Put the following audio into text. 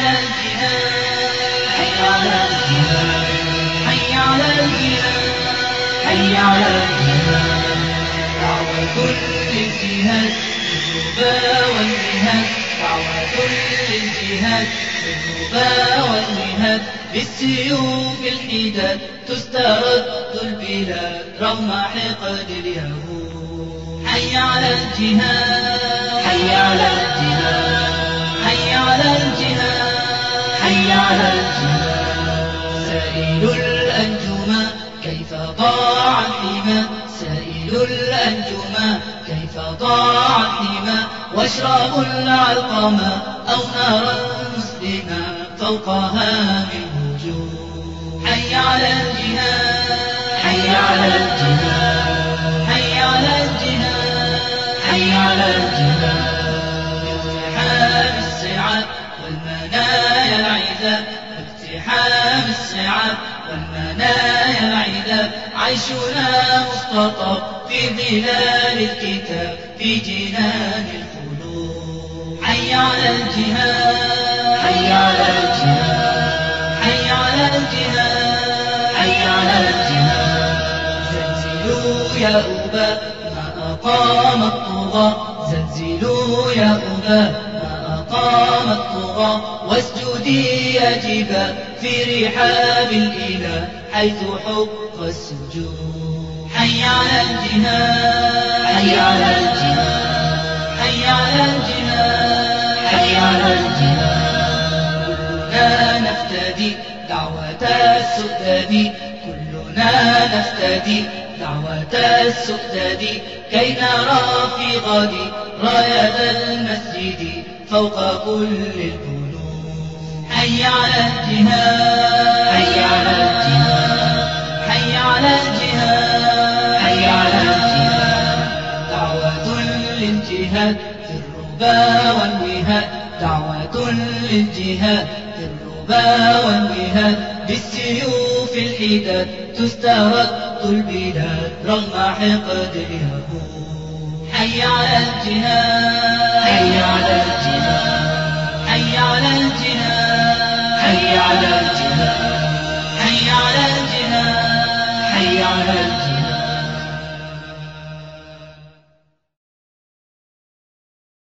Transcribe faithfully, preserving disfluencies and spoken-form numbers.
على الجهاد حي على الجهاد حي على الجهاد حي على الجهاد دعوة للجهاد بالربا والنهاد دعوة للجهاد بالربا والنهاد بالسيوف الحداد تسترد البلاد رغم حقد اليهود حي على الجهاد حي على الجهاد حي على الجهاد حي على الجهاد سائل الأنجما كيف ضاع الحمى سائل الأنجما كيف ضاع الحمى واشربوا العلقما أو نارا مسلما فوقها من وجوه حي على الجهاد حي على الجهاد حي على الجهاد حي على الجهاد باقتحام الصعاب والمنايا العذاب باقتحام الصعاب والمنايا العذاب عيشنا مختطف في ظلال الكتاب في جنان الخلود حي على الجهاد حي على الجهاد حي على الجهاد حي على الجهاد زلزلوا يا أبا ما أقام الطغى زلزلوا يا أبا ما أقام الطغى واسجدي يا جبال في رحاب الإله حيث حق السجود حي على الجهاد حي على الجهاد حي على الجهاد حي على الجهاد كلنا نفتدي دعوة السؤدد كلنا نفتدي دعوة السؤدد كي نرى في غد راية المسجد فوق كل البلود حي على الجهاد حي على الجهاد حي على الجهاد حي على الجهاد دعوة للجهاد في الربا والوهاد دعوة للجهاد في الربا والوهاد بالسيوف الحداد تسترد البلاد رغم حقد اليهود حي على الجهاد حي على الجهاد حي على الجهاد حي على الجهاد